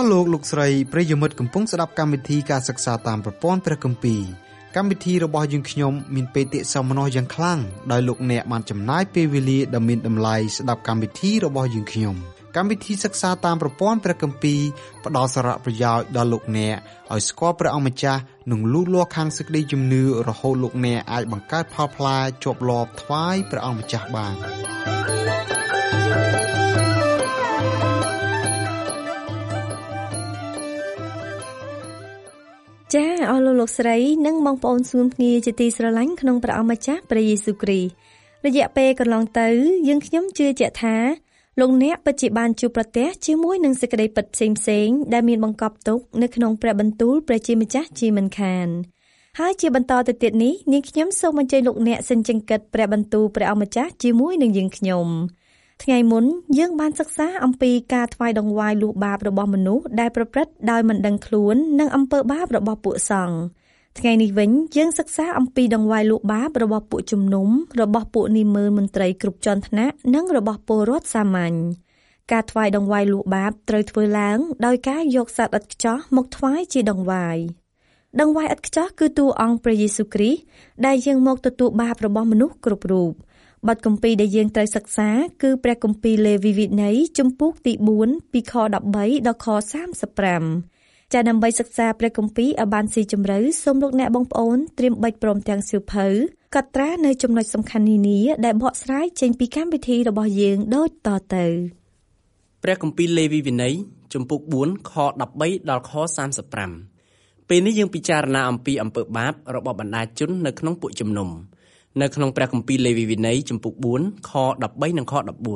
លោកស្រីប្រិយមិត្តកំពុងស្ដាប់កម្មវិធីការសិក្សាតាមប្រព័ន្ធព្រះគម្ពីរកម្មវិធីរបស់យើងខ្ញុំមានបេតិសោមនស្សយ៉ាងខ្លាំងដោយលោកអ្នកបានចំណាយពេលវេលាដ៏មានតម្លៃស្ដាប់កម្មវិធីរបស់យើងខ្ញុំកម្មវិធីសិក្សាតាមប្រព័ន្ធព្រះគម្ពីរផ្ដល់សារៈប្រយោជន៍ដល់លោកអ្នកឲ្យស្គាល់ព្រះអង្គម្ចាស់និងលូតលាស់ខាងសេចក្តីជំនឿរហូតលោកអ្នកអាចបង្កើតផលផ្លែជាប់លាប់ថ្វាយព្រះអង្គម្ចាស់បានចា៎អស់លោកស្រីនិងបងប្អូនស្ងួនភ្ងាជាទីស្រឡាញ់ក្នុងព្រះអង្គម្ចាស់ព្រះយេស៊ូវគ្រីស្ទរយៈពេលកន្លងទៅយើងខ្ញុំជឿជាក់ថាលោកអ្នកពិតជាបានជួបប្រទះជាមួយនឹងសេចក្តីពិតផ្សេងៗដែលមានបង្កប់ទុកនៅក្នុងព្រះបន្ទូលព្រះជាម្ចាស់ជាមិនខានហើយជាបន្តទៅទៀតនេះនាងខ្ញុំសូមអញ្ជើញលោកអ្នកសិនចង្កឹតព្រះបន្ទូលព្រះអង្គម្ចាស់ជាមួយនឹងយើងខ្ញុំថ្ងៃមុនយើងបានសិក្សាអំពីការថ្វាយដង្វាយលួសបាបរបស់មនុស្សដែលប្រព្រឹត្តដោយមិនដឹងខ្លួននិងអំពើបាបរបស់ពួកសង្ឃថ្ងៃនេះវិញយើងសិក្សាអំពីដង្វាយលួសបាបរបស់ពួកជំនុំរបស់ពួកនាម៉ឺនមន្ត្រីគ្រប់ជាន់ថ្នាក់និងរបស់ពលរដ្ឋសាមញ្ញការថ្វាយដង្វាយលួសបាបត្រូវធ្វើឡើងដោយការយកសត្វឥតខ្ចោះមកថ្វាយជាដង្វាយឥតខ្ចោះគឺតួអង្គព្រះយេស៊ូវគ្រីស្ទដែលយើងមកទទួលបាបរបស់មនុស្សគ្រប់រូបបទគម្ពីរដែលយើងត្រូវសិក្សាគឺព្រះគម្ពីរលេវីវិន័យជំពូកទី4ពីខ13ដល់ខ35ចាដើម្បីសិក្សាព្រះគម្ពីរឲ្យបានស៊ីជម្រៅសូមលោកអ្នកបងប្អូនត្រៀមបិចព្រមទាំងសៀវភៅកត់ត្រានៅចំណុចសំខាន់នានាដែលបកស្រាយចេញពីកម្មវិធីរបស់យើងដូចតទៅព្រះគម្ពីរលេវីវិន័យជំពូក4ខ13ដល់ខ35ពេលនេះយើងពិចារណាអំពីអំពើបាបរបស់បណ្ដាជននៅក្នុងពួកជំនុំនៅក្នុងព្រះគម្ពីរលេវីវិន័យជំពូក4ខ13និងខ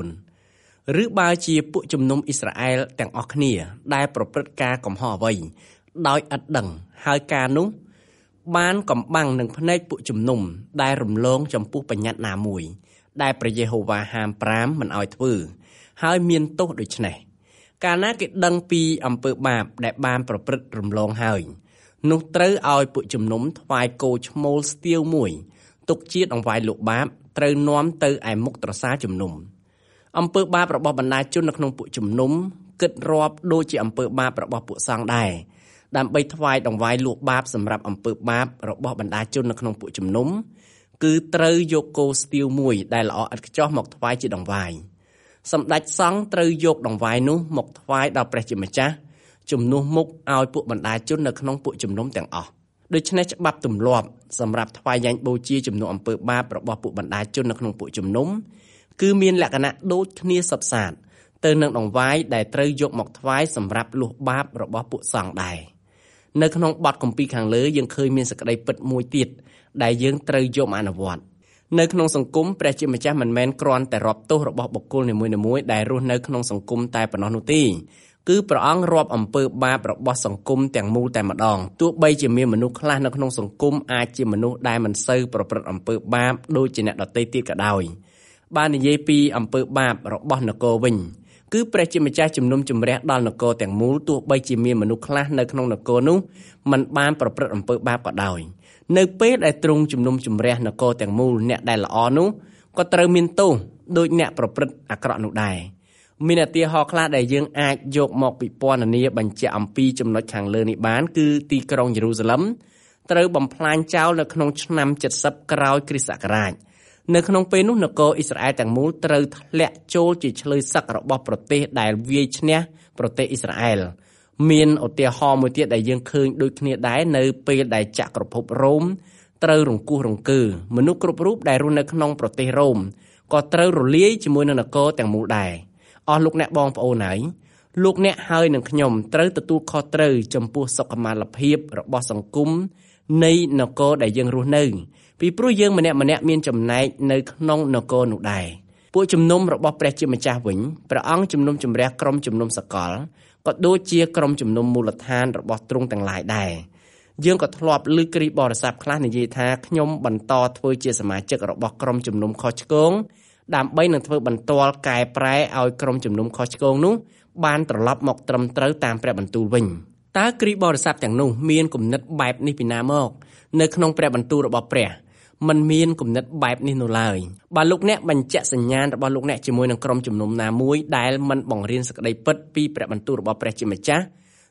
14ឬបើជាពួកជំនុំអ៊ីស្រាអែលទាំងអស់គ្នាដែលប្រព្រឹត្តការកំហុសអ្វីដោយឥតដឹងហើយការនោះបានកំបាំងនឹងភ្នែកពួកជំនុំដែលរំលងចំពោះបញ្ញត្តិណាមួយដែលព្រះយេហូវ៉ាហាម5មិនឲ្យធ្វើហើយមានទោសដូច្នេះកាលណាគេដឹងពីអំពើបាបដែលបានប្រព្រឹត្តរំលងហើយនោះត្រូវឲ្យពួកជំនុំថ្វាយគោឈ្មោលស្ទៀវមួយទុកជាដង្វាយលួសបាបត្រូវនាំទៅឯមុខត្រសាជំនុំអំពើបាបរបស់បណ្ដាជននៅក្នុងពួកជំនុំគិតរាប់ដូចជាអំពើបាបរបស់ពួកសង្ឃដែរដើម្បីថ្វាយដង្វាយលួសបាបសម្រាប់អំពើបាបរបស់បណ្ដាជននៅក្នុងពួកជំនុំគឺត្រូវយកគោស្ទៀវមួយដែលល្អឥតខ្ចោះមកថ្វាយជាដង្វាយសម្ដេចសង្ឃត្រូវយកដង្វាយនោះមកថ្វាយដល់ព្រះជាម្ចាស់ជំនួសមុខឲ្យពួកបណ្ដាជននៅក្នុងពួកជំនុំទាំងអស់ដូច្នេះច្បាប់ទម្លាប់សម្រាប់ថ្វាយយ៉ាញ់បូជាជំនួសអំពើបាបរបស់ពួកបណ្ដាជននៅក្នុងពួកជំនុំគឺមានលក្ខណៈដូចគ្នាសុទ្ធសាធទៅនឹងដង្វាយដែលត្រូវយកមកថ្វាយសម្រាប់លួសបាបរបស់ពួកសង្ឃដែរនៅក្នុងបទគម្ពីរខាងលើយើងឃើញមានសេចក្តីពិតមួយទៀតដែលយើងត្រូវយកមកអនុវត្តនៅក្នុងសង្គមព្រះជាម្ចាស់មិនមែនគ្រាន់តែរាប់ទោសរបស់បុគ្គលនីមួយៗដែលរស់នៅក្នុងសង្គមតែប៉ុណ្ណោះនោះទេគឺព្រះអង្គរាប់អំពើបាបរបស់សង្គមទាំងមូលតែម្ដងទោះបីជាមានមនុស្សខ្លះនៅក្នុងសង្គមអាចជាមនុស្សដែលមិនសូវប្រព្រឹត្តអំពើបាបដូចជាអ្នកដទៃទៀតក៏ដោយបាននិយាយពីអំពើបាបរបស់នគរវិញគឺព្រះជាម្ចាស់ជំនុំជម្រះដល់នគរទាំងមូលទោះបីជាមានមនុស្សខ្លះនៅក្នុងនគរនោះមិនបានប្រព្រឹត្តអំពើបាបក៏ដោយនៅពេលដែលទ្រង់ជំនុំជម្រះនគរទាំងមូលអ្នកដែលល្អនោះក៏ត្រូវមានទោសដូចអ្នកប្រព្រឹត្តអាក្រក់នោះដែរមានឧទាហរណ៍ខ្លះដែលយើងអាចយកមកពិពណ៌នាបញ្ជាក់អំពីចំណុចខាងលើនេះបានគឺទីក្រុងយេរូសាឡិមត្រូវបំផ្លាញចោលនៅក្នុងឆ្នាំ70ក្រោយគ្រិស្តសករាជនៅក្នុងពេលនោះនគរអ៊ីស្រាអែលទាំងមូលត្រូវធ្លាក់ចូលជាឆ្លើយសឹករបស់ប្រទេសដែលវាយឈ្នះប្រទេសអ៊ីស្រាអែលមានឧទាហរណ៍មួយទៀតដែលយើងឃើញដូចគ្នាដែរនៅពេលដែលចក្រភពរ៉ូមត្រូវរង្គោះរង្គើមនុស្សគ្រប់រូបដែលរស់នៅក្នុងប្រទេសរ៉ូមក៏ត្រូវរលាយជាមួយនឹងនគរទាំងមូលដែរអស់លោកអ្នកបងប្អូនហើយលោកអ្នកហើយនឹងខ្ញុំត្រូវទទួលខុសត្រូវចំពោះសុខុមាលភាពរបស់សង្គមនៃនគរដែលយើងរស់នៅពីព្រោះយើងម្នាក់ៗមានចំណែកនៅក្នុងនគរនោះដែរពួកជំនុំរបស់ព្រះជាម្ចាស់វិញព្រះអង្គជំនុំជម្រះក្រុមជំនុំសកលក៏ដូចជាក្រុមជំនុំមូលដ្ឋានរបស់ទ្រង់ទាំងឡាយដែរយើងក៏ធ្លាប់ឮគ្រីស្ទបរិស័ទខ្លះនិយាយថាខ្ញុំបន្តធ្វើជាសមាជិករបស់ក្រុមជំនុំខុសឆ្គងដើម្បីនឹងធ្វើបន្ទាល់កែប្រែឲ្យក្រុមជំនុំខុសឆ្គងនោះបានត្រឡប់មកត្រឹមត្រូវតាមព្រះបន្ទូលវិញតើគ្រីស្ទបរិស័ទទាំងនោះមានគំនិតបែបនេះពីណាមកនៅក្នុងព្រះបន្ទូលរបស់ព្រះมันមានគំនិតបែបនេះនោះឡើយបើលោកអ្នកបញ្ជាក់សញ្ញាណរបស់លោកអ្នកជាមួយនឹងក្រុមជំនុំណាមួយដែលមិនបង្រៀនសេចក្តីពិតពីព្រះបន្ទូលរបស់ព្រះជាម្ចាស់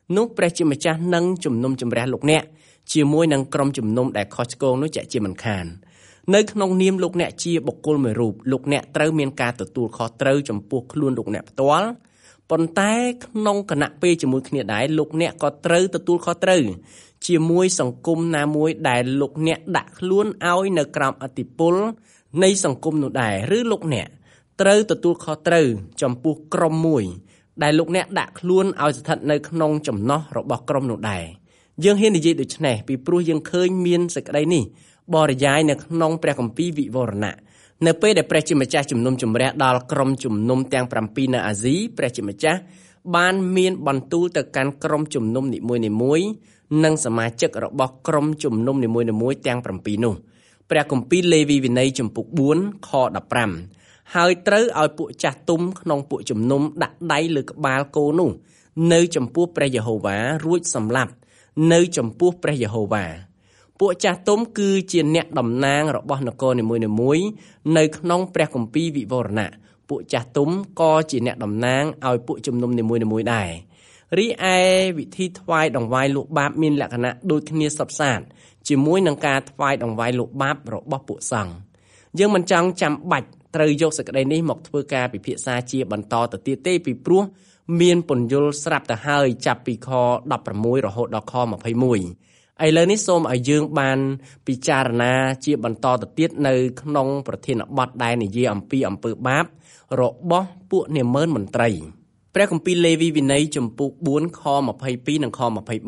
នោះព្រះជាម្ចាស់នឹងជំនុំជម្រះលោកអ្នកជាមួយនឹងក្រុមជំនុំដែលខុសឆ្គងនោះជាមិនខាននៅក្នុងនាមលោកអ្នកជាបុគ្គលមួយរូបលោកអ្នកត្រូវមានការទទួលខុសត្រូវចំពោះខ្លួនលោកអ្នកផ្ទាល់ប៉ុន្តែក្នុងគណៈពេលជាមួយគ្នាដែរលោកអ្នកក៏ត្រូវទទួលខុសត្រូវជាមួយសង្គមណាមួយដែលលោកអ្នកដាក់ខ្លួនឲ្យនៅក្រោមឥទ្ធិពលនៃសង្គមនោះដែរឬលោកអ្នកត្រូវទទួលខុសត្រូវចំពោះក្រុមមួយដែលលោកអ្នកដាក់ខ្លួនឲ្យស្ថិតនៅក្នុងចំណោះរបស់ក្រុមនោះដែរយើងហ៊ាននិយាយដូច្នេះពីព្រោះយើងឃើញមានសេចក្តីនេះបរិយាយនៅក្នុងព្រះគម្ពីរវិវរណៈនៅពេលដែលព្រះជាម្ចាស់ជំនុំជម្រះដល់ក្រុមជំនុំទាំង7នៅអាស៊ីព្រះជាម្ចាស់បានមានបន្ទូលទៅកាន់ក្រុមជំនុំនីមួយៗនិងសមាជិករបស់ក្រុមជំនុំនីមួយៗទាំង7នោះព្រះគម្ពីរលេវីវិន័យជំពូក4ខ15ហើយត្រូវឲ្យពួកចាស់ទុំក្នុងពួកជំនុំដាក់ដៃលើក្បាលគោនោះនៅចំពោះព្រះយេហូវ៉ារួចសម្លាប់នៅចំពោះព្រះយេហូវ៉ាពួកចាស់ទុំគឺជាអ្នកតំណាងរបស់នគរនីមួយៗនៅក្នុងព្រះគម្ពីរវិវរណៈពួកចាស់ទុំក៏ជាអ្នកតំណាងឲ្យពួកជំនុំនីមួយៗដែររីឯវិធីថ្វាយដង្វាយលុះបាបមានលក្ខណៈដូចគ្នាសុទ្ធសាធជាមួយនឹងការថ្វាយដង្វាយលុះបាបរបស់ពួកសង្ឃយើងមិនចង់ចាំបាច់ត្រូវយកសេចក្តីនេះមកធ្វើការពិភាក្សាជាបន្តទៅទៀតទេពីព្រោះមានពន្យល់ស្រាប់ទៅហើយចាប់ពីខ16រហូតដល់ខ21ឥឡូវនេះសូមឲ្យយើងបានពិចារណាជាបន្តទៅទៀតនៅក្នុងប្រធានបទដែលនិយាយអំពីអំពើបាបរបស់ពួកនាម៉ឺនមន្ត្រីព្រះគម្ពីរលេវីវិន័យជំពូក4ខ22និងខ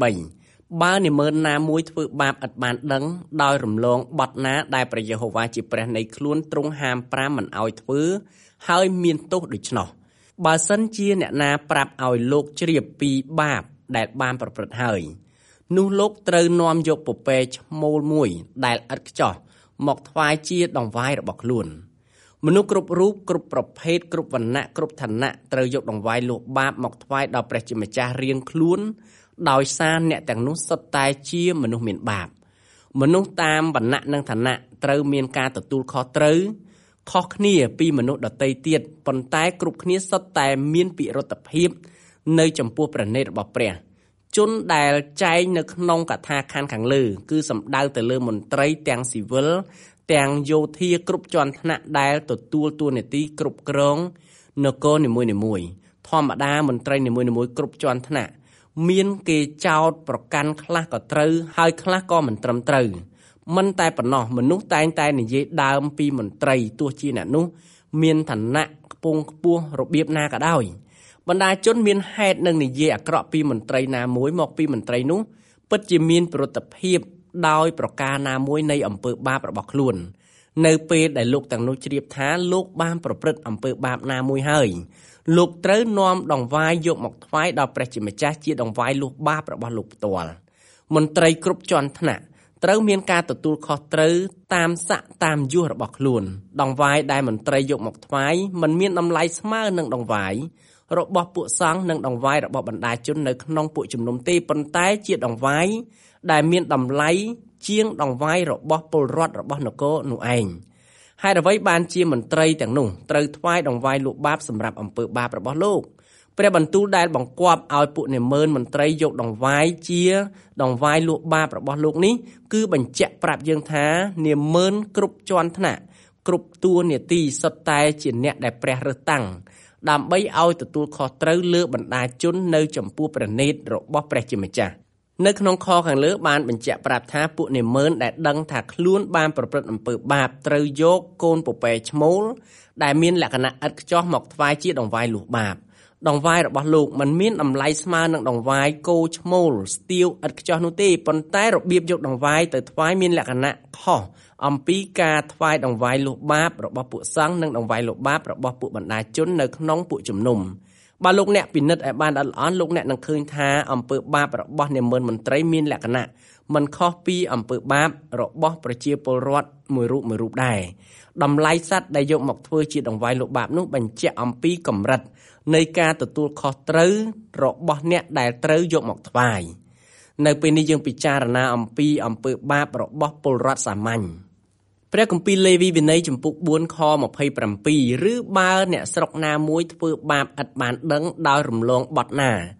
23បើនាម៉ឺនណាមួយធ្វើបាបឥតបានដឹងដោយរំលងបទណាដែលព្រះយេហូវ៉ាជាព្រះនៃខ្លួនទ្រង់ហាម5មិនឲ្យធ្វើហើយមានទោសដូច្នោះបើសិនជាអ្នកណាប្រាប់ឲ្យលោកជ្រាបពីបាបដែលបានប្រព្រឹត្តហើយនោះលោកត្រូវនាំយកពពែឈ្មោលមួយដែលឥតខ្ចោះមកថ្វាយជាដង្វាយរបស់ខ្លួនមនុស្សគ្រប់រូបគ្រប់ប្រភេទគ្រប់វណ្ណៈគ្រប់ឋានៈត្រូវយកដង្វាយលុះបាបមកថ្វាយដល់ព្រះជាម្ចាស់រៀងខ្លួនដោយសារអ្នកទាំងនោះសុទ្ធតែជាមនុស្សមានបាបមនុស្សតាមវណ្ណៈនិងឋានៈត្រូវមានការទទួលខុសត្រូវខុសគ្នាពីមនុស្សដទៃទៀតប៉ុន្តែគ្រប់គ្នាសុទ្ធតែមានពិរុទ្ធភាពនៅចំពោះព្រះនេតរបស់ព្រះជនដែលចែងនៅក្នុងកថាខណ្ឌខាងលើគឺសំដៅទៅលើមន្ត្រីទាំងស៊ីវិលទាំងយោធាគ្រប់ជាន់ថ្នាក់ដែលទទួលតួនាទីគ្រប់គ្រងនគរនីមួយៗធម្មតាមន្ត្រីនីមួយៗគ្រប់ជាន់ថ្នាក់មានគេចោទប្រកាន់ខ្លះក៏ត្រូវហើយខ្លះក៏មិនត្រឹមត្រូវមិនតែប៉ុណ្ណោះមនុស្សតែងតែនិយាយដើមពីមន្ត្រីទោះជាអ្នកនោះមានឋានៈខ្ពង់ខ្ពស់របៀបណាក៏ដោយបណ្ដាជនមានហេតុនឹងនិយាយអាក្រក់ពីមន្ត្រីណាមួយមកពីមន្ត្រីនោះពិតជាមានប្រតិភិបដោយប្រការណាមួយនៃអំពើបាបរបស់ខ្លួននៅពេលដែលលោកទាំងនោះជ្រាបថាលោកបានប្រព្រឹត្តអំពើបាបណាមួយហើយលោកត្រូវនាំដង្វាយយកមកថ្វាយដល់ព្រះជាម្ចាស់ជាដង្វាយលុះបាបរបស់លោកផ្ទាល់មន្ត្រីគ្រប់ជាន់ថ្នាក់ត្រូវមានការទទួលខុសត្រូវតាមស័ក្តិតាមយុះរបស់ខ្លួនដង្វាយដែលមន្ត្រីយកមកថ្វាយមិនមានតម្លៃស្មើនឹងដង្វាយរបស់ពួកសង្ឃនិងដង្វាយរបស់បណ្ដាជននៅក្នុងពួកជំនុំទេប៉ុន្តែជាដង្វាយដែលមានតម្លៃជាងដង្វាយរបស់ពលរដ្ឋរបស់នគរនោះឯងហេតុអ្វីបានជាមន្ត្រីទាំងនោះត្រូវថ្វាយដង្វាយលុបបាបសម្រាប់អំពើបាបរបស់លោកព្រះបន្ទូលដែលបង្គាប់ឲ្យពួកនាម៉ឺនមន្ត្រីយកដង្វាយជាដង្វាយលុបបាបរបស់លោកនេះគឺបញ្ជាក់ប្រាប់យើងថានាម៉ឺនគ្រប់ជាន់ថ្នាក់គ្រប់តួនាទីសុទ្ធតែជាអ្នកដែលព្រះរើសតាំងដើម្បីឲ្យទទួលខុសត្រូវលើបណ្ដាជននៅចំពោះព្រះនេតរបស់ព្រះជាម្ចាស់នៅក្នុងខខាងលើបានបញ្ជាក់ប្រាប់ថាពួកនាម៉ឺនដែលដឹងថាខ្លួនបានប្រព្រឹត្តអំពើបាបត្រូវយកកូនពពែឈ្មោលដែលមានលក្ខណៈឥតខ្ចោះមកថ្វាយជាដង្វាយលុះបាបដង្វាយរបស់លោកមិនមានតម្លៃស្មើនឹងដង្វាយគោឈ្មោលស្ទៀវឥតខ្ចោះនោះទេប៉ុន្តែរបៀបយកដង្វាយទៅថ្វាយមានលក្ខណៈខុសអំពីការថ្វាយដង្វាយលុះបាបរបស់ពួកសង្ឃនិងដង្វាយលុះបាបរបស់ពួកបណ្ដាជននៅក្នុងពួកជំនុំបើលោកអ្នកពិនិត្យឲ្យបានល្អិតល្អន់លោកអ្នកនឹងឃើញថាអំពើបាបរបស់នាម៉ឺនមន្ត្រីមានលក្ខណៈមិនខុសពីអំពើបាបរបស់ប្រជាពលរដ្ឋមួយរូបដែរតម្លៃសត្វដែលយកមកធ្វើជាដង្វាយលុបបាបនោះបញ្ជាក់អំពីកម្រិតនៃការទទួលខុសត្រូវរបស់អ្នកដែលត្រូវយកមកថ្វាយនៅពេលនេះយើងពិចារណាអំពីអំពើបាបរបស់ពលរដ្ឋសាមញ្ញព្រះគម្ពីរលេវីវិន័យជំពូក4ខ27ឬបើអ្នកស្រុកណាមួយធ្វើបាបឥតបានដឹងដោយរំលងបទណា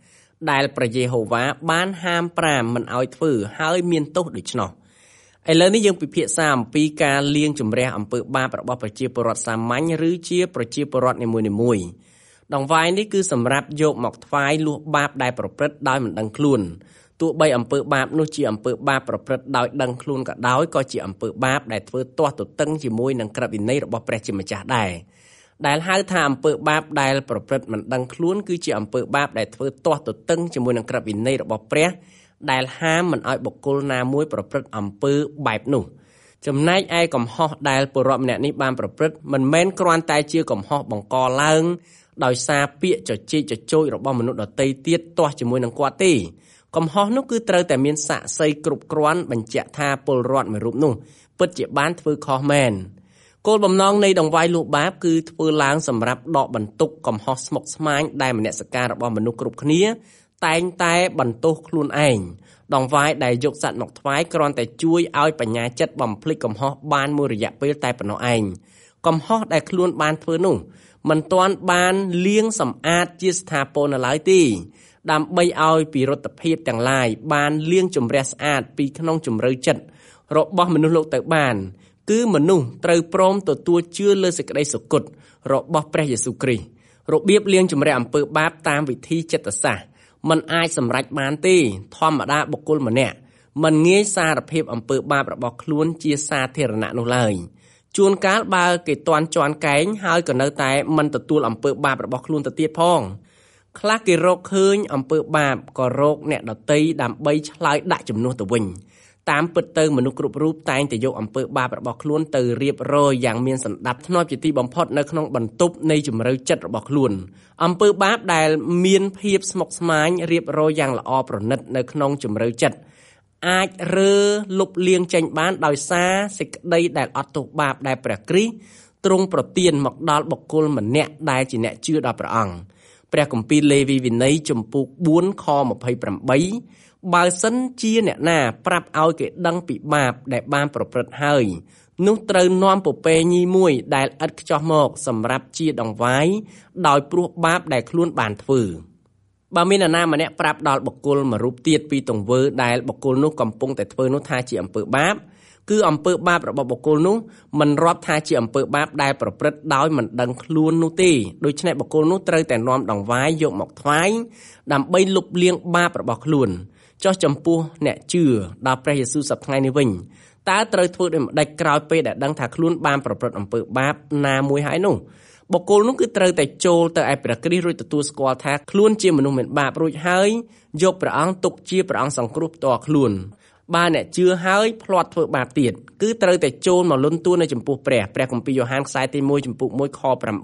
ដែលព្រះយេហូវ៉ាបានហាមប្រាមមិនឲ្យធ្វើហើយមានទោសដូច្នោះឥឡូវនេះយើងពិភាក្សាអំពីការលាងជម្រះអំពើបាបរបស់ប្រជាពលរដ្ឋសាមញ្ញឬជាប្រជាពលរដ្ឋនីមួយៗដង្វាយនេះគឺសម្រាប់យកមកថ្វាយលួសបាបដែលប្រព្រឹត្តដោយមិនដឹងខ្លួនទោះបីអំពើបាបនោះជាអំពើបាបប្រព្រឹត្តដោយដឹងខ្លួនក៏ដោយក៏ជាអំពើបាបដែលធ្វើទាស់ទទឹងជាមួយនឹងក្រឹតវិន័យរបស់ព្រះជាម្ចាស់ដែរដែលហៅថាអំពើបាបដែលប្រព្រឹត្តមិនដឹងខ្លួនគឺជាអំពើបាបដែលធ្វើទាស់ទទឹងជាមួយនឹងក្រឹតវិន័យរបស់ព្រះដែលហាមមិនឲ្យបុគ្គលណាមួយប្រព្រឹត្តអំពើបែបនោះចំណែកឯកំហុសដែលពលរដ្ឋម្នាក់នេះបានប្រព្រឹត្តមិនមែនគ្រាន់តែជាកំហុសបង្កឡើងដោយសារពាក្យជជែកចជូចរបស់មនុស្សដទៃទៀតទាស់ជាមួយនឹងគាត់ទេកំហុសនោះគឺត្រូវតែមានសាក្សីគ្រប់គ្រាន់បញ្ជាក់ថាពលរដ្ឋមួយរូបនោះពិតជាបានធ្វើខុសមែនគោលបំណងនៃដង្វាយលួសបាបគឺធ្វើឡើងសម្រាប់ដកបន្ទុកកំហុសស្មុគស្មាញដែលមនសិការរបស់មនុស្សគ្រប់គ្នាតែងតែបន្ទោសខ្លួនឯងដង្វាយដែលយកសត្វមកថ្វាយគ្រាន់តែជួយឲ្យបញ្ញាចិត្តបំភ្លេចកំហុសបានមួយរយៈពេលតែប៉ុណ្ណោះឯងកំហុសដែលខ្លួនបានធ្វើនោះមិនទាន់បានលាងសម្អាតជាស្ថាពរនៅឡើយទេដើម្បីឲ្យពិរុទ្ធភាពទាំងឡាយបានលាងជម្រះស្អាតពីក្នុងជម្រៅចិត្តរបស់មនុស្សលោកទៅបានគឺមនុស្សត្រូវព្រមទទួលជឿលើសេចក្តីសុគតរបស់ព្រះយេស៊ូវគ្រីស្ទរបៀបលាងជម្រះអំពើបាបតាមវិធីចិត្តសាស្ត្រมันអាចសម្រេចបានទេធម្មតាបុគ្គលម្នាក់មិនងាយសារភាពអំពើបាបរបស់ខ្លួនជាសាធារណៈនោះឡើយជួនកាលបើគេទាន់ជន់កែងហើយក៏នៅតែមិនទទួលអំពើបាបរបស់ខ្លួនទៅទៀតផងខ្លះគេរកឃើញអំពើបាបក៏រកអ្នកដតីដើម្បីឆ្លើយដាក់ជំនួសទៅវិញតាមពិតទៅមនុស្សគ្រប់រូបតែងតែយកអំពើបាបរបស់ខ្លួនទៅរៀបរយយ៉ាងមានសណ្ដាប់ធ្នាប់ជាទីបំផុតនៅក្នុងបន្ទប់នៃជំរៅចិត្តរបស់ខ្លួនអំពើបាបដែលមានភាពស្មុគស្មាញរៀបរយយ៉ាងល្អប្រណិតនៅក្នុងជំរៅចិត្តអាចរើលុបលាងចេញបានដោយសារសេចក្តីដែលអត់ទោសបាបដែលព្រះគ្រីស្ទទ្រង់ប្រទានមកដល់បុគ្គលម្នាក់ដែលជាអ្នកជឿដល់ព្រះអង្គព្រះគម្ពីរលេវីវិន័យជំពូក4ខ28បើសិនជាអ្នកណាប្រាប់ឲ្យគេដឹងពីបាបដែលបានប្រព្រឹត្តហើយនោះត្រូវនាំពពែញីមួយដែលឥតខ្ចោះមកសម្រាប់ជាដង្វាយដោយព្រោះបាបដែលខ្លួនបានធ្វើបើមាននរណាម្នាក់ប្រាប់ដល់បុគ្គលមួយរូបទៀតពីទង្វើដែលបុគ្គលនោះកំពុងតែធ្វើនោះថាជាអំពើបាបគឺអំពើបាបរបស់បុគ្គលនោះមិនរាប់ថាជាអំពើបាបដែលប្រព្រឹត្តដោយមិនដឹងខ្លួននោះទេដូច្នេះបុគ្គលនោះត្រូវតែនាំដង្វាយយកមកថ្វាយដើម្បីលុបលាងបាបរបស់ខ្លួនចុះចំពោះអ្នកជឿដល់ព្រះយេស៊ូវសប្តាហ៍ថ្ងៃនេះវិញតើត្រូវធ្វើដូចម្តេចក្រោយពេលដែលដឹងថាខ្លួនបានប្រព្រឹត្តអំពើបាបណាមួយហើយនោះបុគ្គលនោះគឺត្រូវតែចូលទៅឯព្រះគ្រីស្ទរួចទទួលស្គាល់ថាខ្លួនជាមនុស្សមានបាបរួចហើយយកព្រះអង្គទុកជាព្រះអង្គសង្គ្រោះផ្ទាល់ខ្លួនបើអ្នកជឿហើយភ្លាត់ធ្វើបាបទៀតគឺត្រូវតែចូលមកលន់តួនៅចំពោះព្រះគម្ពីរយ៉ូហានខ្សែទី1ចំពុក1ខ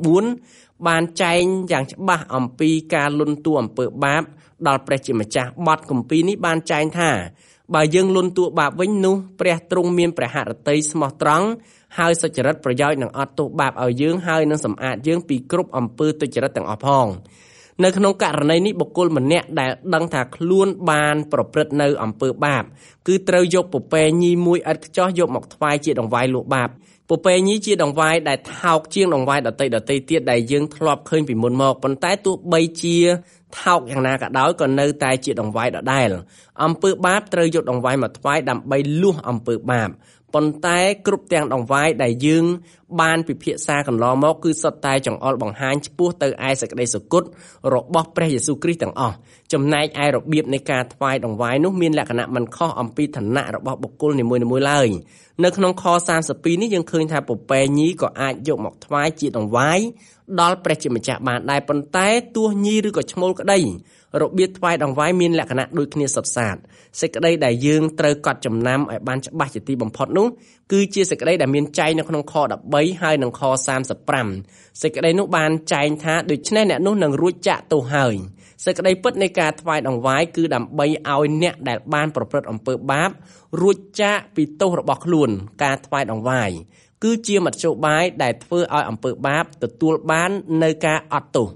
9បានចែងយ៉ាងច្បាស់អំពីការលន់តួអំពើបាបដល់ព្រះជាម្ចាស់បទគម្ពីរនេះបានចែងថាបើយើងលន់តួបាបវិញនោះព្រះទ្រង់មានព្រះហឫទ័យស្មោះត្រង់ហើយសុចរិតប្រយោជន៍នឹងអត់ទោសបាបឲ្យយើងហើយនឹងសម្អាតយើងពីគ្រប់អំពើទុច្ចរិតទាំងអស់ផងនៅក្នុងករណីនេះបុគ្គលម្នាក់ដែលដឹងថាខ្លួនបានប្រព្រឹត្តនៅអំពើបាបគឺត្រូវយកពពែញីមួយឥតខ្ចោះយកមកថ្វាយជាដង្វាយលួសបាបពពែញីជាដង្វាយដែលថោកជាងដង្វាយដទៃទៀតដែលយើងធ្លាប់ឃើញពីមុនមកប៉ុន្តែទោះបីជាថោកយ៉ាងណាក៏ដោយក៏នៅតែជាដង្វាយដដែលអំពើបាបត្រូវយកដង្វាយមកថ្វាយដើម្បីលួសអំពើបាបប៉ុន្តែគ្រប់ទាំងដង្វាយដែលយើងបានពិភាក្សាកន្លងមកគឺសុទ្ធតែចង្អុលបង្ហាញឆ្ពោះទៅឯសេចក្តីសុគតរបស់ព្រះយេស៊ូវគ្រីស្ទទាំងអស់ចំណែកឯរបៀបនៃការថ្វាយដង្វាយនោះមានលក្ខណៈមិនខុសអំពីឋានៈរបស់បុគ្គលនីមួយៗឡើយនៅក្នុងខ32នេះយើងឃើញថាពពែញីក៏អាចយកមកថ្វាយជាដង្វាយដល់ព្រះជាម្ចាស់បានដែរប៉ុន្តែទោះញីឬក៏ឈ្មោលក្តីរបៀបថ្វាយដង្វាយមានលក្ខណៈដូចគ្នាសុទ្ធសាធសេចក្តីដែលយើងត្រូវកត់ចំណាំឲ្យបានច្បាស់ជាទីបំផុតនោះគឺជាសេចក្តីដែលមានចែងនៅក្នុងខ13ហើយនិងខ35សេចក្តីនោះបានចែងថាដូច្នេះអ្នកនោះនឹងរួចចាកទោសហើយសេចក្តីពិតនៃការថ្វាយដង្វាយគឺដើម្បីឲ្យអ្នកដែលបានប្រព្រឹត្តអំពើបាបរួចចាកពីទោសរបស់ខ្លួនការថ្វាយដង្វាយគឺជាមធ្យោបាយដែលធ្វើឲ្យអំពើបាបទទួលបាននៅការអត់ទោស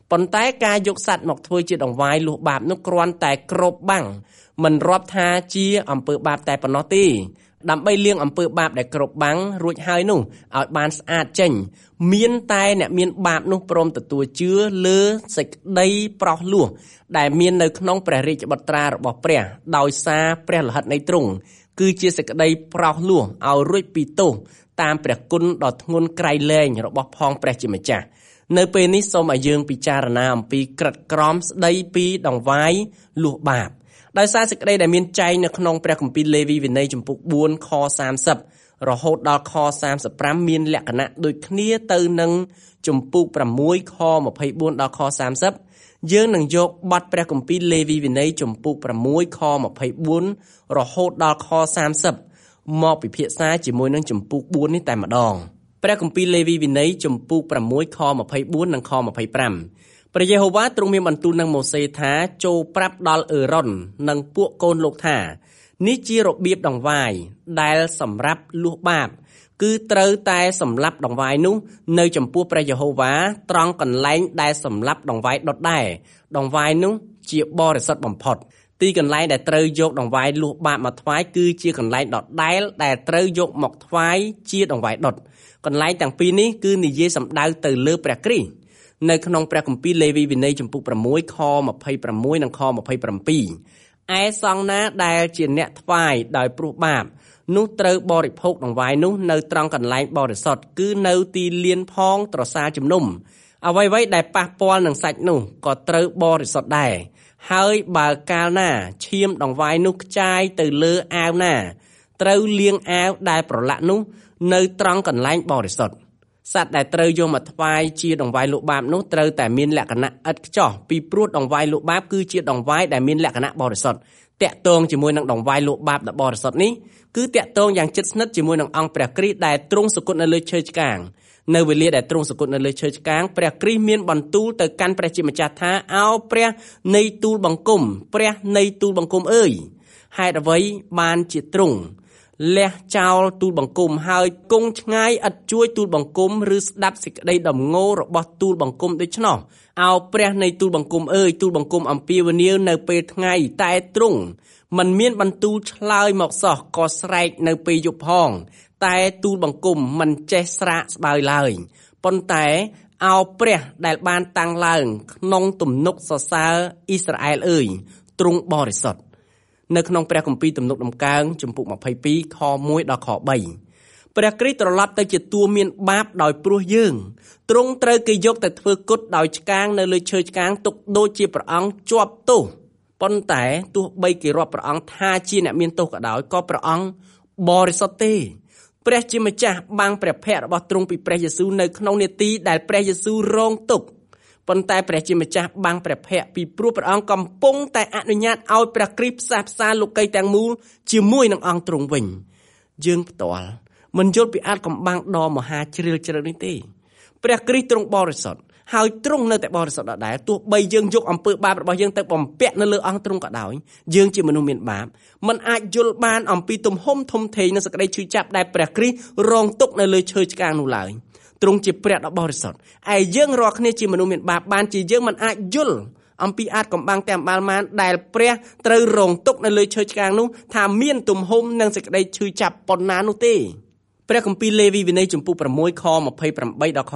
ប៉ុន្តែការយកសត្វមកធ្វើជាដង្វាយលួសបាបនោះគ្រាន់តែគ្របបាំងមិនរាប់ថាជាអំពើបាបតែប៉ុណ្ណោះទេដើម្បីលាងអំពើបាបដែលគ្របបាំងរួចហើយនោះឲ្យបានស្អាតចេញមានតែអ្នកមានបាបនោះព្រមទទួលជឿលើសេចក្តីប្រោសលោះដែលមាននៅក្នុងព្រះរាជបុត្រារបស់ព្រះដោយសារព្រះលិខិតនៃទ្រង់គឺជាសេចក្តីប្រោសលោះឲ្យរួចពីទោសតាមព្រះគុណដ៏ធ្ងន់ក្រៃលែងរបស់ផងព្រះជាម្ចាស់នៅពេលនេះសូមឲ្យយើងពិចារណាអំពីក្រិតក្រមស្ដីពីដង្វាយលួសបាបដោយសារសេចក្តីដែលមានចែងនៅក្នុងព្រះគម្ពីរលេវីវិន័យជំពូក4ខ30រហូតដល់ខ35មានលក្ខណៈដូចគ្នាទៅនឹងជំពូក6ខ24ដល់ខ30យើងនឹងយកបទព្រះគម្ពីរលេវីវិន័យជំពូក6ខ24រហូតដល់ខ30មកពិភាក្សាជាមួយនឹងជំពូក4នេះតែម្ដងព្រះគម្ពីរលេវីវិន័យជំពូក6ខ24និងខ25ព្រះយេហូវ៉ាទ្រង់មានបន្ទូលនឹងម៉ូសេថាចូលប្រាប់ដល់អេរ៉ុននិងពួកកូនលោកថានេះជារបៀបដង្វាយដែលសម្រាប់លួសបាបគឺត្រូវតែសម្លាប់ដង្វាយនោះនៅចំពោះព្រះយេហូវ៉ាត្រង់កន្លែងដែលសម្លាប់ដង្វាយដុតដែរដង្វាយនោះជាបរិសុទ្ធបំផុតទីកន្លែងដែលត្រូវយកដង្វាយលួសបាបមកថ្វាយគឺជាកន្លែងដដែលដែលត្រូវយកមកថ្វាយជាដង្វាយដុតកន្លែងទាំងពីរនេះគឺនិយាយសំដៅទៅលើព្រះគ្រីស្ទនៅក្នុងព្រះគម្ពីរលេវីវិន័យជំពូក6ខ26និងខ27ឯសង្ឃណាដែលជាអ្នកថ្វាយដោយព្រោះបាបនោះត្រូវបរិភោគដង្វាយនោះនៅត្រង់កន្លែងបរិសុទ្ធគឺនៅទីលានផងត្រសាជំនុំអ្វីៗដែលប៉ះពាល់នឹងសាច់នោះក៏ត្រូវបរិសុទ្ធដែរហើយបើកាលណាឈាមដង្វាយនោះខ្ចាយទៅលើអាវណាត្រូវលាងអាវដែលប្រឡាក់នោះនៅត្រង់កន្លែងបរិសុទ្ធសត្វដែលត្រូវយកមកថ្វាយជាដង្វាយលួសបាបនោះត្រូវតែមានលក្ខណៈឥតខ្ចោះពីព្រោះដង្វាយលួសបាបគឺជាដង្វាយដែលមានលក្ខណៈបរិសុទ្ធតាក់ទងជាមួយនឹងដង្វាយលួសបាបដ៏បរិសុទ្ធនេះគឺតាក់ទងយ៉ាងជិតស្និទ្ធជាមួយនឹងអង្គព្រះគ្រីស្ទដែលទ្រង់សគត់នៅលើឈើឆ្កាងនៅវេលាដែលទ្រង់សគត់នៅលើឈើឆ្កាងព្រះគ្រីស្ទមានបន្ទូលទៅកាន់ព្រះជាម្ចាស់ថាអោព្រះនៃទូលបង្គំព្រះនៃទូលបង្គំអើយហេតុអ្វីបានជាទ្រង់លះចោលទូលបង្គំហើយគង់ឆ្ងាយឥតជួយទូលបង្គំឬស្ដាប់សេចក្តីដំងោរបស់ទូលបង្គំដូច្នោះអោព្រះនៃទូលបង្គំអើយទូលបង្គំអំពាវនាវនៅពេលថ្ងៃតែទ្រង់មិនមានបន្ទូលឆ្លើយមកសោះក៏ស្រែកនៅពេលយប់ផងតែទូលបង្គំមិនចេះស្រាកស្បើយឡើយប៉ុន្តែអោព្រះដែលបានតាំងឡើងក្នុងទំនុកសរសើរអ៊ីស្រាអែលអើយទ្រង់បរិសុទ្ធនៅក្នុងព្រះគម្ពីរទំនុកដំកើងជំពូក22ខ1ដល់ខ3ព្រះគ្រីស្ទត្រឡប់ទៅជាតួមានបាបដោយព្រោះយើងទ្រង់ត្រូវគេយកទៅធ្វើគុតដោយឆ្កាងនៅលើឈើឆ្កាងទុកដូចជាព្រះអង្គជាប់ទោសប៉ុន្តែទោះបីគេរាប់ព្រះអង្គថាជាអ្នកមានទោសក៏ដោយក៏ព្រះអង្គបរិសុទ្ធទេព្រះជាម្ចាស់បាំងព្រះភ័ក្ត្ររបស់ទ្រង់ពីព្រះយេស៊ូវនៅក្នុងនាទីដែលព្រះយេស៊ូវរងទុក្ខប៉ុន្តែព្រះជាម្ចាស់បាំងព្រះភ័ក្ត្រពីព្រោះព្រះអង្គកំពុងតែអនុញ្ញាតឲ្យព្រះគ្រីស្ទផ្សះផ្សាលោកីយ៍ទាំងមូលជាមួយនឹងអង្គទ្រង់វិញយើងផ្ទាល់មិនយល់ពីអាថ៌កំបាំងដ៏មហាជ្រាលជ្រៅនេះទេព្រះគ្រីស្ទទ្រង់បរិសុទ្ធហើយទ្រង់នៅតែបរិសុទ្ធដដែលទោះបីយើងយកអំពើបាបរបស់យើងទៅបំពាក់នៅលើអង្គទ្រង់ក៏ដោយយើងជាមនុស្សមានបាបមិនអាចយល់បានអំពីទំហំធំធេងនិងសេចក្តីឈឺចាប់ដែលព្រះគ្រីស្ទរងទុក្ខនៅលើឈើឆ្កាងនោះឡើយទ្រង់ជាព្រះដ៏បរិសុទ្ធឯយើងរាល់គ្នាជាមនុស្សមានបាបបានជាយើងមិនអាចយល់អំពីអាថ៌កំបាំងទាំងបាលមានដែលព្រះត្រូវរងទុក្ខនៅលើឈើឆ្កាងនោះថាមានទំហំនិងសេចក្តីឈឺចាប់ប៉ុណ្ណានោះទេព្រះគម្ពីរលេវីវិន័យជំពូក6ខ28ដល់ខ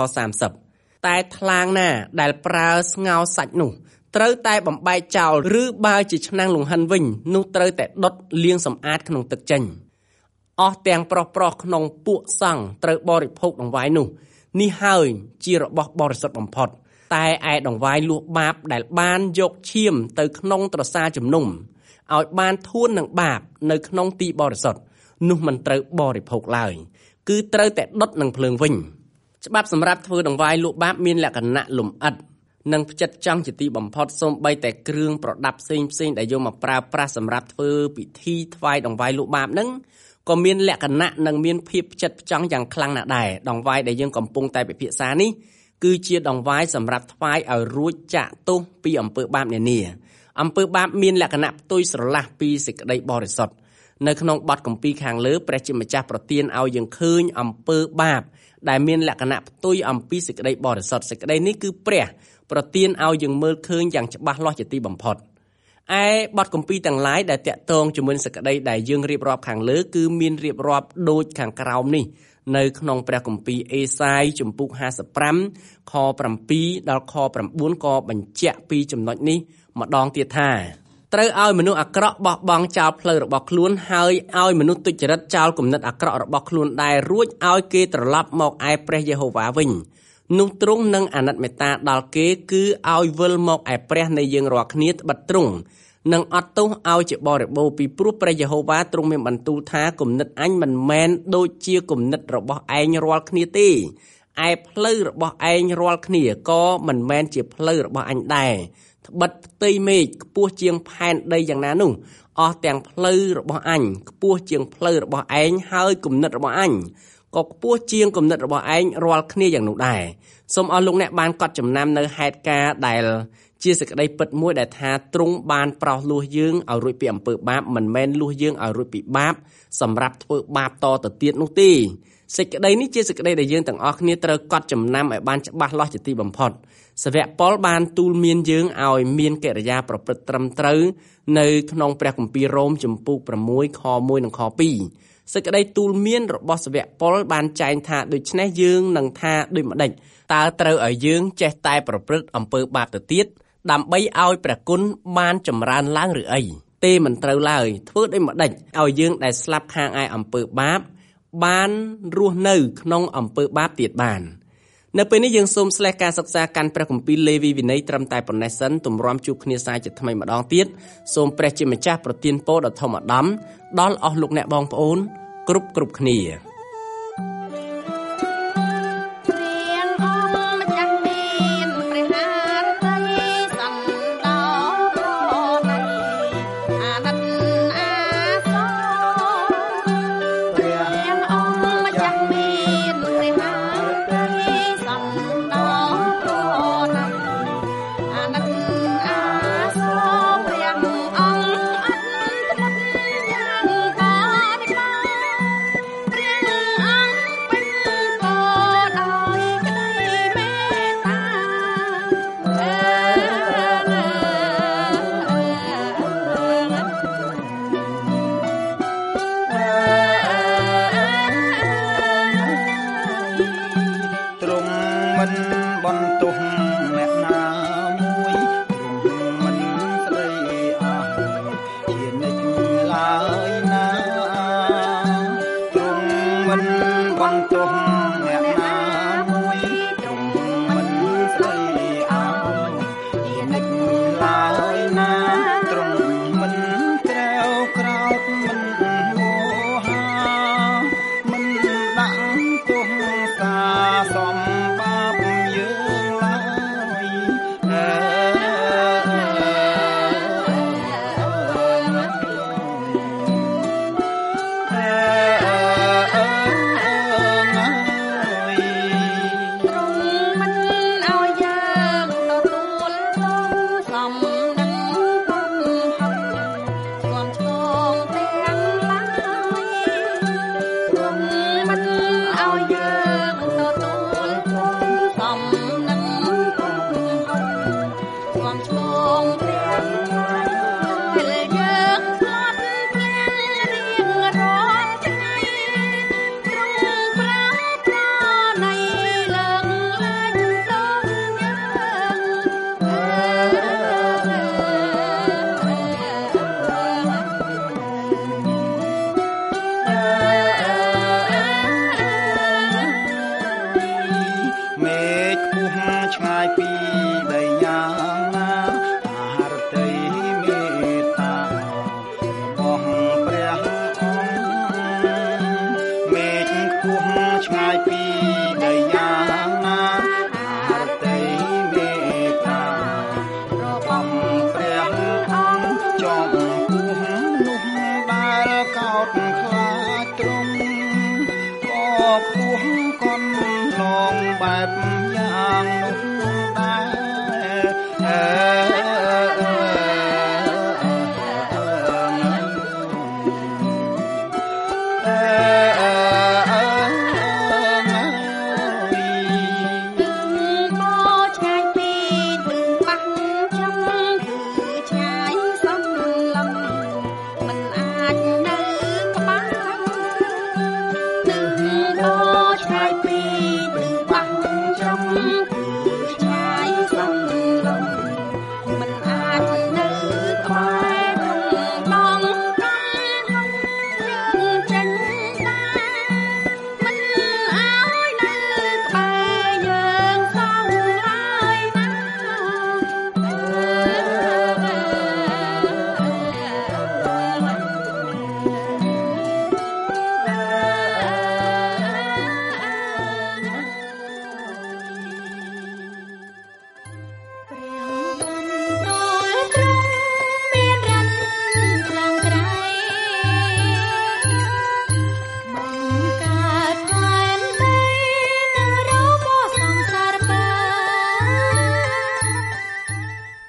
30តែថ្លាងណាដែលប្រើស្ងោរសាច់នោះត្រូវតែបំបែកចោលឬបើជាឆ្នាំងលង្ហិនវិញនោះត្រូវតែដុតលាងសម្អាតក្នុងទឹកចេញអស់ទាំងប្រុសក្នុងពួកសង្ឃត្រូវបរិភោគដង្វាយនោះនេះហើយជារបស់បរិសុទ្ធបំផុតតែឯដង្វាយលួសបាបដែលបានយកឈាមទៅក្នុងត្រសាជំនុំឲ្យបានធួននឹងបាបនៅក្នុងទីបរិសុទ្ធនោះមិនត្រូវបរិភោគឡើយគឺត្រូវតែដុតនឹងភ្លើងវិញច្បាប់សម្រាប់ធ្វើដង្វាយលួសបាបមានលក្ខណៈលម្អិតនិងផ្ចិតផ្ចង់ជាទីបំផុតសូម្បីតែគ្រឿងប្រដាប់ផ្សេងដែលយកមកប្រើប្រាស់សម្រាប់ធ្វើពិធីថ្វាយដង្វាយលួសបាបហ្នឹងក៏មានលក្ខណៈនិងមានភាពផ្ចិតផ្ចង់យ៉ាងខ្លាំងណាស់ដែរដង្វាយដែលយើងកំពុងតែពិភាក្សានេះគឺជាដង្វាយសម្រាប់ថ្វាយឲ្យរួចចាកទោសពីអំពើបាបនានាអំពើបាបមានលក្ខណៈផ្ទុយស្រឡះពីសេចក្តីបរិសុទ្ធនៅក្នុងបទគម្ពីរខាងលើព្រះជាម្ចាស់ប្រទានឲ្យយើងឃើញអំពើបាបដែលមានលក្ខណៈផ្ទុយអំពីសេចក្តីបរិសុទ្ធសេចក្តីនេះគឺព្រះប្រទានឲ្យយើងមើលឃើញយ៉ាងច្បាស់លាស់ជាទីបំផុតឯបទគម្ពីរទាំងឡាយដែលតាក់ទងជាមួយសេចក្តីដែលយើងរៀបរាប់ខាងលើគឺមានរៀបរាប់ដូចខាងក្រោមនេះនៅក្នុងព្រះគម្ពីរអេសាយជំពូក55ខ7ដល់ខ9ក៏បញ្ជាក់ពីចំណុចនេះម្ដងទៀតថាត្រូវឲ្យមនុស្សអាក្រក់បោះបង់ចោលផ្លូវរបស់ខ្លួនហើយឲ្យមនុស្សទុច្ចរិតចោលគំនិតអាក្រក់របស់ខ្លួនដែររួចឲ្យគេត្រឡប់មកឯព្រះយេហូវ៉ាវិញនោះទ្រង់នឹងអាណិតមេត្តាដល់គេគឺឲ្យវិលមកឯព្រះនៃយើងរាល់គ្នាត្បិតទ្រង់នឹងអត់ទោសឲ្យជាបរិបូរណ៍ពីព្រោះព្រះយេហូវ៉ាទ្រង់មានបន្ទូលថាគំនិតអញមិនមែនដូចជាគំនិតរបស់ឯងរាល់គ្នាទេឯផ្លូវរបស់ឯងរាល់គ្នាក៏មិនមែនជាផ្លូវរបស់អញដែរត្បិតផ្ទៃមេឃខ្ពស់ជាងផែនដីយ៉ាងណានោះអស់ទាំងផ្លូវរបស់អញខ្ពស់ជាងផ្លូវរបស់ឯងហើយគំនិតរបស់អញក៏ខ្ពស់ជាងគំនិតរបស់ឯងរាល់គ្នាយ៉ាងនោះដែរសូមឲ្យលោកអ្នកបានកត់ចំណាំនៅហេតុការណ៍ដែលជាសេចក្តីពិតមួយដែលថាទ្រង់បានប្រោសលោះយើងឲ្យរួចពីអំពើបាបមិនមែនលោះយើងឲ្យរួចពីបាបសម្រាប់ធ្វើបាបតទៅទៀតនោះទេសេចក្តីនេះជាសេចក្តីដែលយើងទាំងអស់គ្នាត្រូវកត់ចំណាំឲ្យបានច្បាស់លាស់ជាទីបំផុតសាវកប៉ុលបានទូលមានយើងឲ្យមានកិរិយាប្រព្រឹត្តត្រឹមត្រូវនៅក្នុងព្រះគម្ពីររ៉ូមជំពូក6ខ1និងខ2សេចក្តីទូលមានរបស់សាវកប៉ុលបានចែងថាដូច្នេះយើងនឹងថាដូចម្ដេចតើត្រូវឲ្យយើងចេះតែប្រព្រឹត្តអំពើបាបទៅទៀតដើម្បីឲ្យព្រះគុណបានចម្រើនឡើងឬអីទេមិនត្រូវឡើយធ្វើដូចម្ដេចឲ្យយើងដែលស្លាប់ខាងឯអំពើបាបបានរស់នៅក្នុងអំពើបាបទៀតបាននៅពេលនេះយើងសូមស្លេះការសិក្សាកាន់ព្រះគម្ពីរលេវីវិន័យត្រឹមតែប៉ុណ្ណេះសិនទម្រាំជួបគ្នាសាជាថ្មីម្ដងទៀតសូមព្រះជាម្ចាស់ប្រទានពរដ៏ធំឧត្តមដល់អស់លោកអ្នកបងប្អូនគ្រប់គ្នា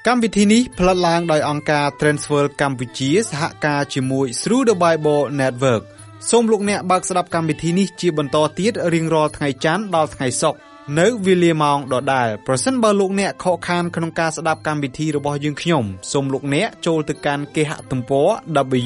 កម្មវិធីនេះផលិតឡើងដោយអង្គការ Transworld កម្ពុជាសហការជាមួយ Through the Bible Network សូមលោកអ្នកបើកស្ដាប់កម្មវិធីនេះជាបន្តទៀតរៀងរាល់ថ្ងៃច័ន្ទដល់ថ្ងៃសុក្រនៅវេលាម៉ោងដដែលប្រសិនបើលោកអ្នកខកខានក្នុងការស្ដាប់កម្មវិធីរបស់យើងខ្ញុំសូមលោកអ្នកចូលទៅកាន់គេហទំព័រ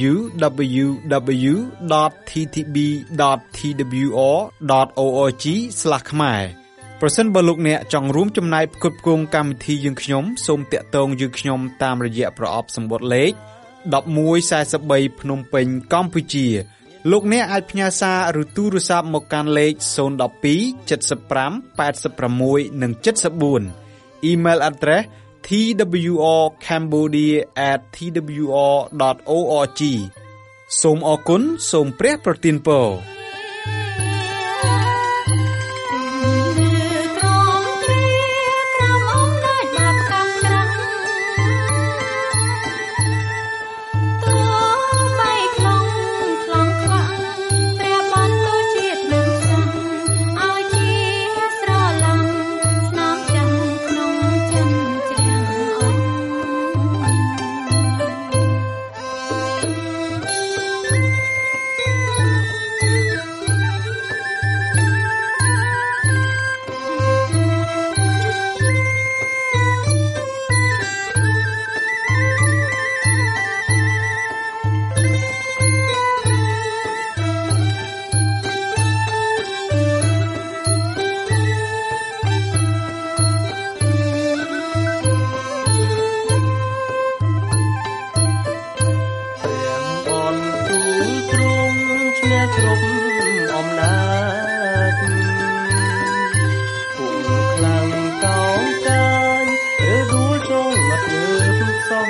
www.ttb.twr.org/ ខ្មែរប្រសិនបើលោកអ្នកចង់រួមចំណែកផ្គត់ផ្គង់កម្មវិធីយើងខ្ញុំសូមតាក់ទងយើងខ្ញុំតាមរយៈប្រអប់សម្បត្តិលេខ1143ភ្នំពេញកម្ពុជាលោកអ្នកអាចផ្ញើសារឬទូរស័ព្ទមកកាន់លេខ012 75 86 និង 74 Email address twrcambodia@twr.org សូមអរគុណសូមព្រះប្រទានពរ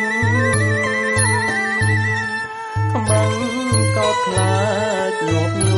ខ្មាំងកោតខ្លាចញាប់ញ